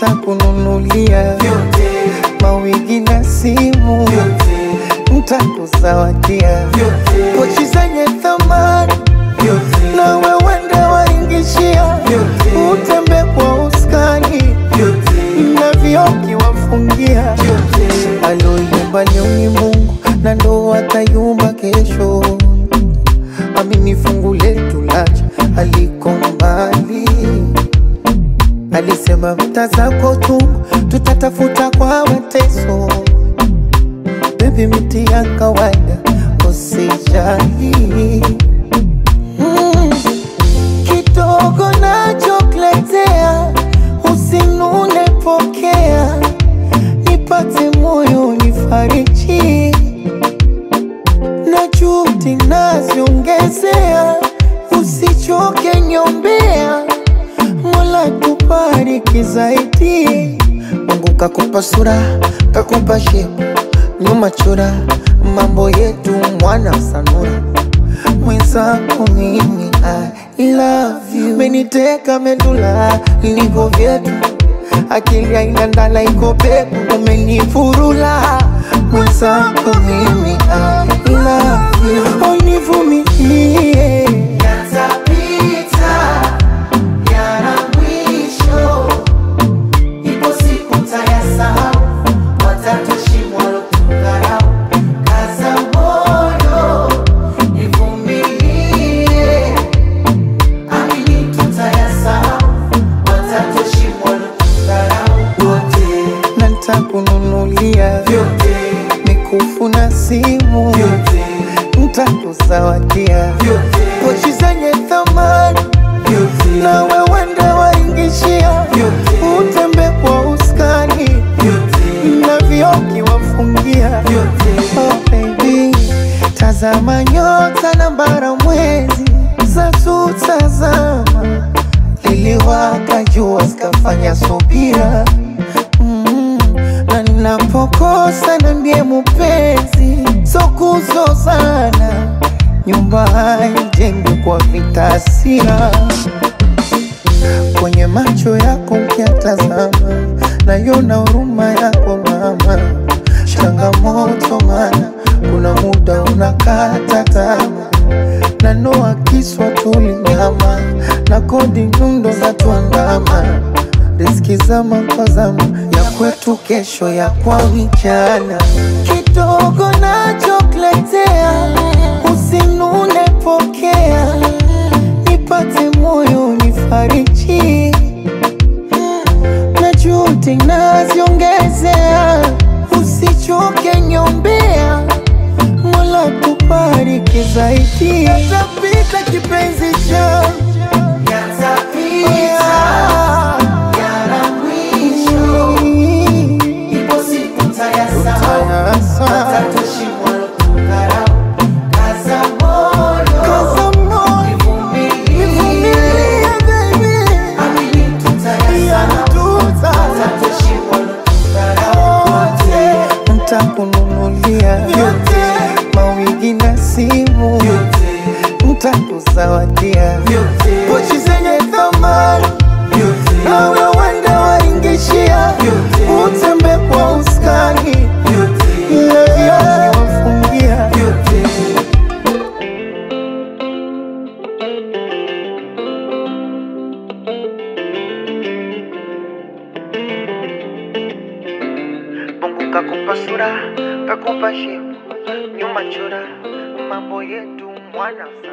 nitakununulia vyote, mawigi na simu vyote, nitakuzawadia vyote, pochi zenye thamani vyote, na wewe ndio waingishia vyote, utembe kwa uskani vyote, na vioki wafungia vyote. Aloyumba leo ni Mungu na ndo atayumba kesho. Amini fungu letu lacha aliko mbali. Alisema vita zako tu tutatafuta kwa mateso. Baby miti ya kawaida usijali. Kidogo nachokuletea usinune, pokea, nipate moyo nifariji, na juhudi naziongezea, usichoke niombea, Mola tubariki zaidi. Mungu kakupa sura, kakupa shepu, nyuma chora, mambo yetu mwana sanura. Mwenzako mimi I love you, meniteka medula niko vyetu, akili haina ndala iko peku, umenifurula. Mwenzako mimi I love you, univumilie, yatapita yana mwisho, ipo siku tayasahau, watatushimwa lotukarau. Kaza moyo, nivumilie, amini tutayasahau, watatushimwa lotukarau. Wote na nitakununulia vyote, mikufu na simu vyote, nitakuzawadia vyote, pochi zenye thamani vyote, na wewe ndio waingishia vyote, utembe kwa uskani vyote, na vioki wafungia vyote. Oh baby, tazama nyota na bara mwezi za tutazama, liliwaka jua zikafanya subira. Na ninapokosa niambie mpenzi, so kuzozana, nyumba haijengwi kwa vita hasira. Kwenye macho yako ukiatazama, naiona huruma yako mama. Changamoto mana kuna muda unakata tamaa, na noa kiswa tulinyama, na kodi nyundo za tuandama. Riziki zama kwa zama, ya kwetu kesho ya kwa vijana. Kidogo nachokuletea usinune, pokea, nipate moyo nifariji, na juhudi naziongezea, usichoke niombea, Mola tubariki zaidi. Yatapita kipenzi changu, yatapita yana mwisho, ipo siku tayasahau, watatushimwa lotukarau. Kaza moyo, nivumilie baby, amini tutayasahau, watatushimwa lotukarau. Wote nitakununulia vyote, mawigi na simu vyote, nitakuzawadia vyote, pochi zenye thamani vyote, na wewe ndio waingishia vyote, utembe kwa uskani vyote, na vioki wafungia vyote. Mungu kakupa sura, kakupa shepu, nyuma chora, mambo yetu mwana.